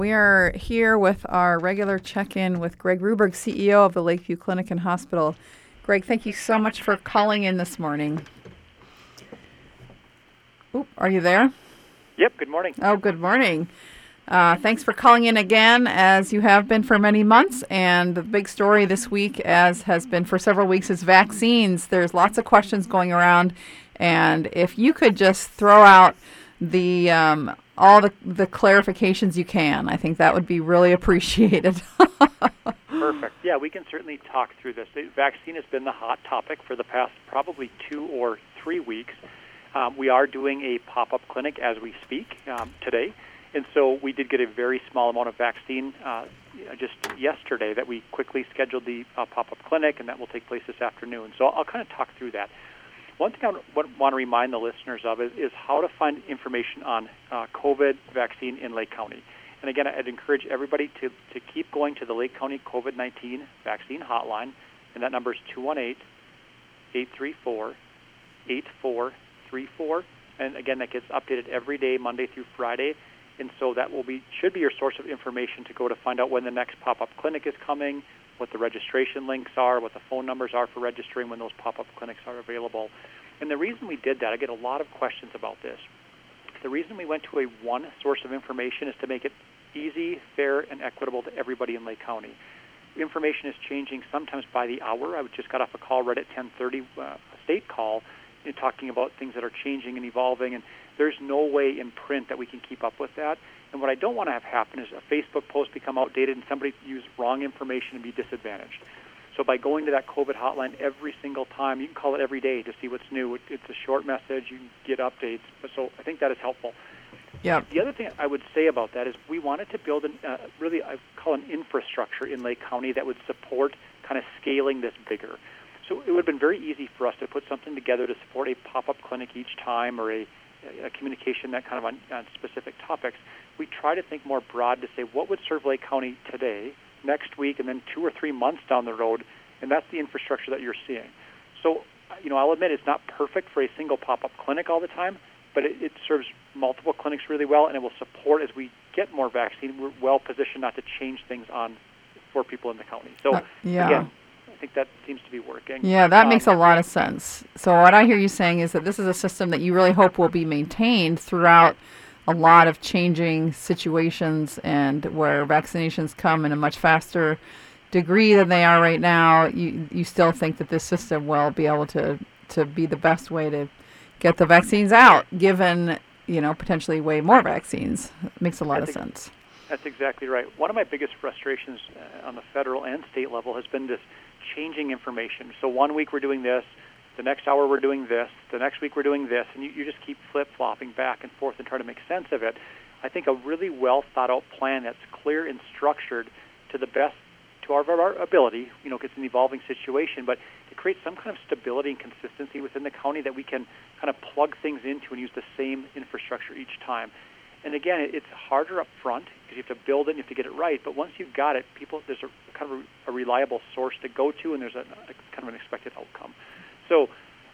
We are here with our regular check-in with Greg Ruberg, CEO of the Lakeview Clinic and Hospital. Greg, thank you so much for calling in this morning. Oop, are you there? Yep, good morning. Oh, good morning. Thanks for calling in again, as you have been for many months. And the big story this week, as has been for several weeks, is vaccines. There's lots of questions going around. And if you could just throw out the all the clarifications you can, I think that would be really appreciated. Perfect. Yeah, we can certainly talk through this. The vaccine has been the hot topic for the past probably 2 or 3 weeks. We are doing a pop-up clinic as we speak today. And so we did get a very small amount of vaccine just yesterday that we quickly scheduled the pop-up clinic, and that will take place this afternoon. So I'll kind of talk through that. One thing I want to remind the listeners of is how to find information on COVID vaccine in Lake County. And again, I'd encourage everybody to keep going to the Lake County COVID-19 vaccine hotline, and that number is 218-834-8434. And again, that gets updated every day, Monday through Friday. And so that should be your source of information to go to find out when the next pop-up clinic is coming, what the registration links are, what the phone numbers are for registering when those pop-up clinics are available. And the reason we did that, I get a lot of questions about this. The reason we went to a one source of information is to make it easy, fair, and equitable to everybody in Lake County. Information is changing sometimes by the hour. I just got off a call right at 10:30, a state call, talking about things that are changing and evolving, and there's no way in print that we can keep up with that. And what I don't want to have happen is a Facebook post become outdated and somebody use wrong information and be disadvantaged. So by going to that COVID hotline every single time, you can call it every day to see what's new. It's a short message. You can get updates. So I think that is helpful. Yeah. The other thing I would say about that is we wanted to build really, I call an infrastructure in Lake County that would support kind of scaling this bigger. So it would have been very easy for us to put something together to support a pop-up clinic each time or a communication that kind of on specific topics. We try to think more broad to say what would serve Lake County today, next week, and then 2 or 3 months down the road, and that's the infrastructure that you're seeing. So, I'll admit it's not perfect for a single pop-up clinic all the time, but it serves multiple clinics really well, and it will support as we get more vaccine. We're well positioned not to change things for people in the county. So, Again, I think that seems to be working. Yeah, that makes a lot of sense. So what I hear you saying is that this is a system that you really hope will be maintained throughout a lot of changing situations, and where vaccinations come in a much faster degree than they are right now. You still think that this system will be able to be the best way to get the vaccines out, given, potentially way more vaccines. It makes a lot of sense. That's exactly right. One of my biggest frustrations on the federal and state level has been this changing information. So 1 week we're doing this, the next hour we're doing this, the next week we're doing this, and you just keep flip-flopping back and forth and try to make sense of it. I think a really well-thought-out plan that's clear and structured to the best to our ability, it's an evolving situation, but to create some kind of stability and consistency within the county that we can kind of plug things into and use the same infrastructure each time. And again, it's harder up front because you have to build it and you have to get it right. But once you've got it, there's a kind of a reliable source to go to, and there's a kind of an expected outcome. So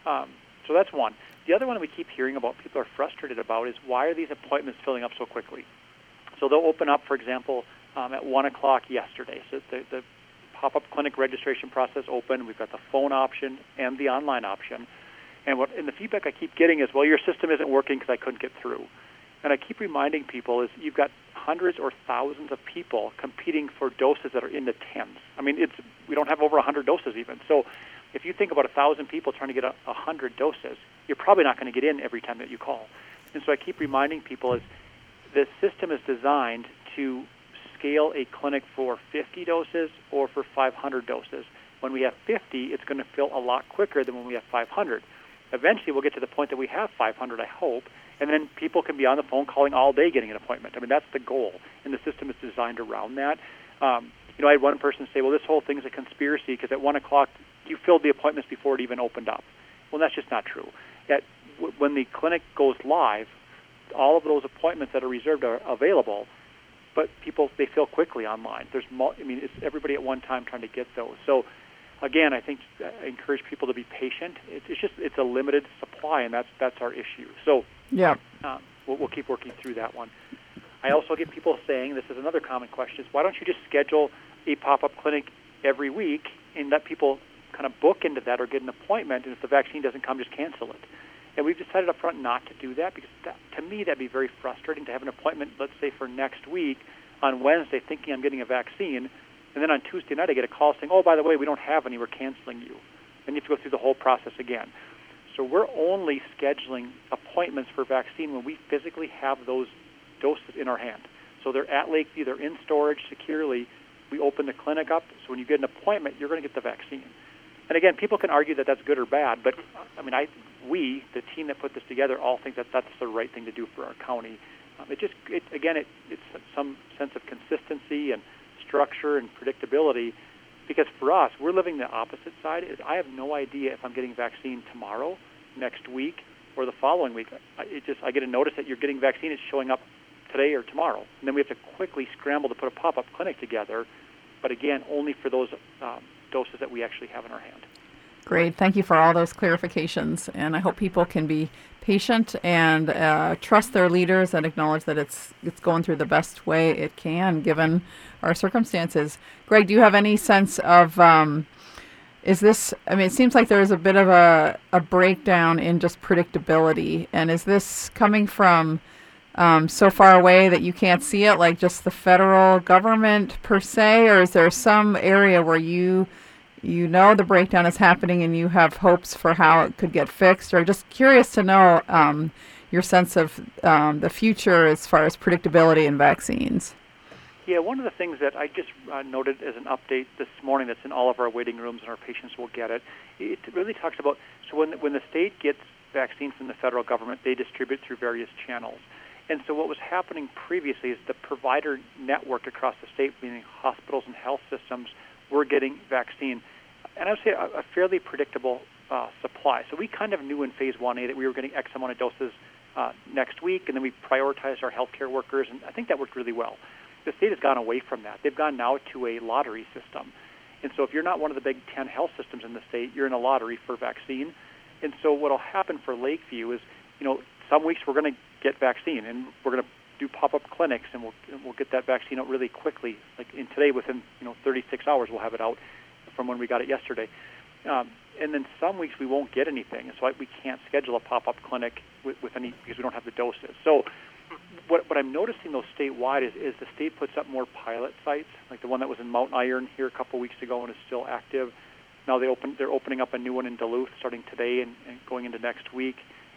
that's one. The other one that we keep hearing about, people are frustrated about, is why are these appointments filling up so quickly? So they'll open up, for example, at 1 o'clock yesterday. So the pop-up clinic registration process opened. We've got the phone option and the online option. And the feedback I keep getting is, well, your system isn't working because I couldn't get through. And I keep reminding people is you've got hundreds or thousands of people competing for doses that are in the tens. I mean, we don't have over 100 doses even. So if you think about 1,000 people trying to get 100 doses, you're probably not going to get in every time that you call. And so I keep reminding people is the system is designed to scale a clinic for 50 doses or for 500 doses. When we have 50, it's going to fill a lot quicker than when we have 500. Eventually, we'll get to the point that we have 500, I hope, and then people can be on the phone calling all day getting an appointment. I mean, that's the goal, and the system is designed around that. I had one person say, well, this whole thing is a conspiracy because at 1 o'clock you filled the appointments before it even opened up. Well, that's just not true. When the clinic goes live, all of those appointments that are reserved are available, but they fill quickly online. It's everybody at one time trying to get those. So, again, I think I encourage people to be patient. It's a limited supply, and that's our issue. So, yeah, we'll keep working through that one. I also get people saying, this is another common question, is why don't you just schedule a pop-up clinic every week and let people kind of book into that or get an appointment, and if the vaccine doesn't come, just cancel it. And we've decided up front not to do that because to me that'd be very frustrating to have an appointment, let's say for next week on Wednesday thinking I'm getting a vaccine, and then on Tuesday night I get a call saying, oh, by the way, we don't have any, we're canceling you. Then you have to go through the whole process again. So we're only scheduling appointments for vaccine when we physically have those doses in our hand. So they're at Lakeview, they're in storage securely. We open the clinic up, so when you get an appointment, you're going to get the vaccine. And again, people can argue that that's good or bad, but I mean, we, the team that put this together, all think that that's the right thing to do for our county. It's some sense of consistency and structure and predictability, because for us, we're living the opposite side. I have no idea if I'm getting vaccine tomorrow, next week, or the following week. I get a notice that you're getting vaccine. It's showing up today or tomorrow, and then we have to quickly scramble to put a pop-up clinic together. But again, only for those doses that we actually have in our hand. Great. Thank you for all those clarifications. And I hope people can be patient and trust their leaders and acknowledge that it's going through the best way it can given our circumstances. Greg, do you have any sense of, is this, I mean, it seems like there's a bit of a breakdown in just predictability. And is this coming from so far away that you can't see it, like just the federal government per se, or is there some area where you know the breakdown is happening and you have hopes for how it could get fixed? Or just curious to know your sense of the future as far as predictability in vaccines. Yeah, one of the things that I just noted as an update this morning that's in all of our waiting rooms and our patients will get it, it really talks about, so when the state gets vaccine from the federal government, they distribute through various channels. And so what was happening previously is the provider network across the state, meaning hospitals and health systems, were getting vaccine. And I would say a fairly predictable supply. So we kind of knew in Phase 1A that we were getting X amount of doses next week, and then we prioritized our healthcare workers, and I think that worked really well. The state has gone away from that. They've gone now to a lottery system. And so if you're not one of the big 10 health systems in the state, you're in a lottery for vaccine. And so what will happen for Lakeview is, some weeks we're going to get vaccine, and we're going to do pop-up clinics, and we'll get that vaccine out really quickly. Like in today, within 36 hours, we'll have it out from when we got it yesterday. And then some weeks we won't get anything, so we can't schedule a pop-up clinic with any because we don't have the doses. So what I'm noticing though statewide is the state puts up more pilot sites, like the one that was in Mount Iron here a couple weeks ago and is still active. Now they're opening up a new one in Duluth starting today and going into next week.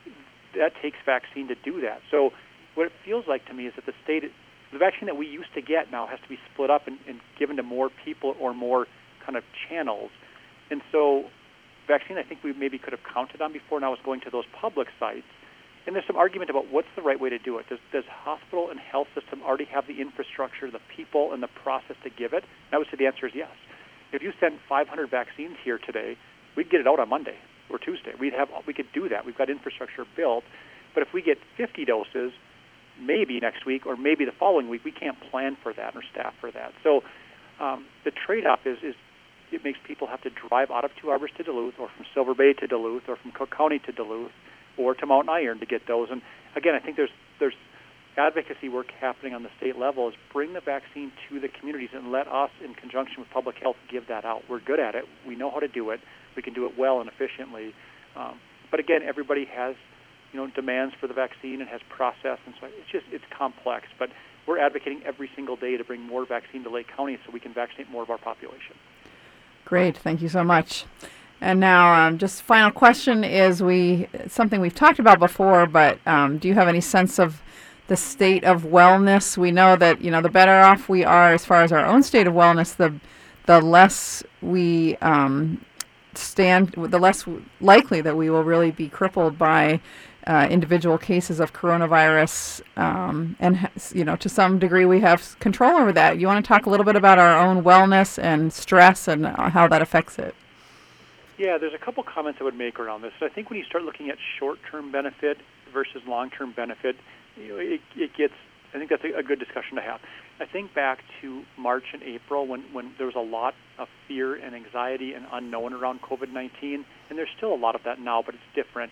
That takes vaccine to do that. So what it feels like to me is that the vaccine that we used to get now has to be split up and given to more people or more kind of channels. And so vaccine I think we maybe could have counted on before now is going to those public sites. And there's some argument about what's the right way to do it. Does hospital and health system already have the infrastructure, the people, and the process to give it? And I would say the answer is yes. If you sent 500 vaccines here today, we'd get it out on Monday or Tuesday. We could do that. We've got infrastructure built. But if we get 50 doses, maybe next week or maybe the following week, we can't plan for that or staff for that. So the trade-off is it makes people have to drive out of Two Harbors to Duluth, or from Silver Bay to Duluth, or from Cook County to Duluth, or to Mount Iron to get those. And again, I think there's advocacy work happening on the state level is bring the vaccine to the communities and let us, in conjunction with public health, give that out. We're good at it. We know how to do it. We can do it well and efficiently. But again, everybody has demands for the vaccine and has process, and so it's complex. But we're advocating every single day to bring more vaccine to Lake County so we can vaccinate more of our population. Great, thank you so much. And now, just final question is something we've talked about before, but do you have any sense of the state of wellness? We know that the better off we are as far as our own state of wellness, the less we the less likely that we will really be crippled by individual cases of coronavirus, and to some degree we have control over that. You want to talk a little bit about our own wellness and stress and how that affects it? Yeah, there's a couple comments I would make around this. So I think when you start looking at short-term benefit versus long-term benefit, it gets. I think that's a good discussion to have. I think back to March and April when there was a lot of fear and anxiety and unknown around COVID-19, and there's still a lot of that now, but it's different.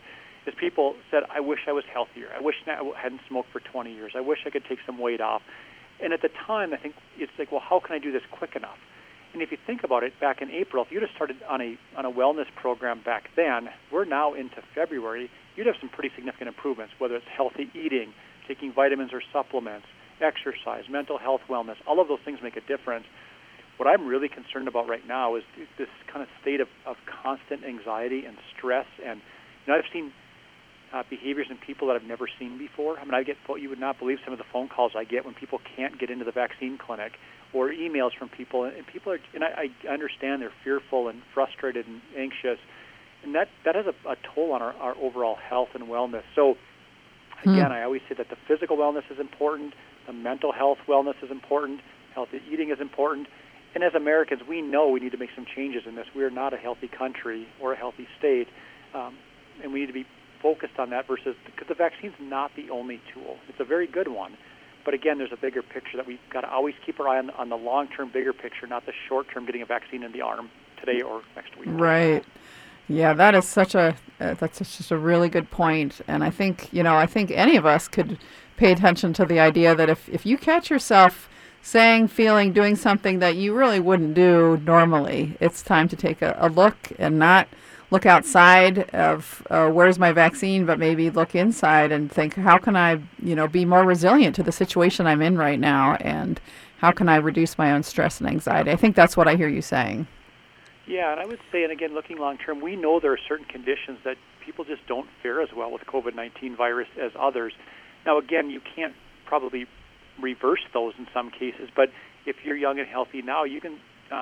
is people said, I wish I was healthier. I wish I hadn't smoked for 20 years. I wish I could take some weight off. And at the time, I think it's like, well, how can I do this quick enough? And if you think about it, back in April, if you'd have started on a wellness program back then, we're now into February, you'd have some pretty significant improvements, whether it's healthy eating, taking vitamins or supplements, exercise, mental health, wellness. All of those things make a difference. What I'm really concerned about right now is this kind of state of constant anxiety and stress. And I've seen behaviors in people that I've never seen before. I mean, you would not believe some of the phone calls I get when people can't get into the vaccine clinic, or emails from people, and people are, and I understand they're fearful and frustrated and anxious, and that has a toll on our overall health and wellness. So, again, I always say that the physical wellness is important, the mental health wellness is important, healthy eating is important, and as Americans, we know we need to make some changes in this. We are not a healthy country or a healthy state, and we need to be focused on that because the vaccine's not the only tool. It's a very good one. But again, there's a bigger picture that we've got to always keep our eye on the long-term bigger picture, not the short-term getting a vaccine in the arm today or next week. Right. Yeah, that is that's just a really good point. And I think any of us could pay attention to the idea that if you catch yourself saying, feeling, doing something that you really wouldn't do normally, it's time to take a look and not look outside of where's my vaccine, but maybe look inside and think, how can I, be more resilient to the situation I'm in right now, and how can I reduce my own stress and anxiety? I think that's what I hear you saying. Yeah, and I would say, and again, looking long term, we know there are certain conditions that people just don't fare as well with COVID-19 virus as others. Now, again, you can't probably reverse those in some cases, but if you're young and healthy now, you can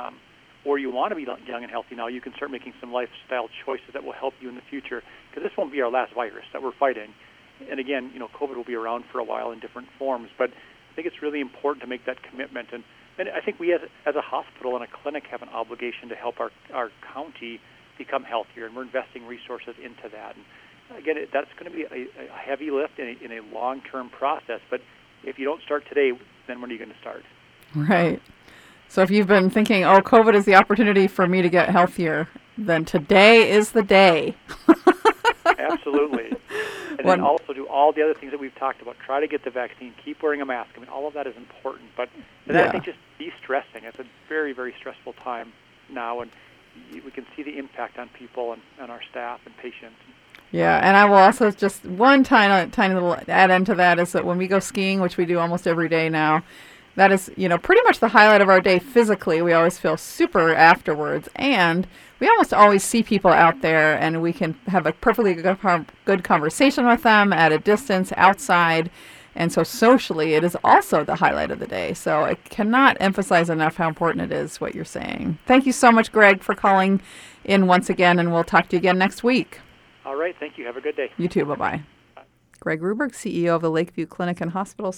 or you want to be young and healthy now, you can start making some lifestyle choices that will help you in the future, because this won't be our last virus that we're fighting. And again, COVID will be around for a while in different forms, but I think it's really important to make that commitment. And I think we as a hospital and a clinic have an obligation to help our county become healthier, and we're investing resources into that. And again, that's going to be a heavy lift in a long-term process, but if you don't start today, then when are you going to start? Right. So if you've been thinking, COVID is the opportunity for me to get healthier, then today is the day. Absolutely. And then also do all the other things that we've talked about. Try to get the vaccine. Keep wearing a mask. I mean, all of that is important. But then I think just de-stressing. It's a very, very stressful time now, and we can see the impact on people and our staff and patients. Yeah, and I will also just one tiny little add-in to that is that when we go skiing, which we do almost every day now, that is, pretty much the highlight of our day physically. We always feel super afterwards, and we almost always see people out there, and we can have a perfectly good conversation with them at a distance outside. And so socially, it is also the highlight of the day. So I cannot emphasize enough how important it is what you're saying. Thank you so much, Greg, for calling in once again, and we'll talk to you again next week. All right. Thank you. Have a good day. You too. Bye-bye. Greg Ruberg, CEO of the Lakeview Clinic and Hospital.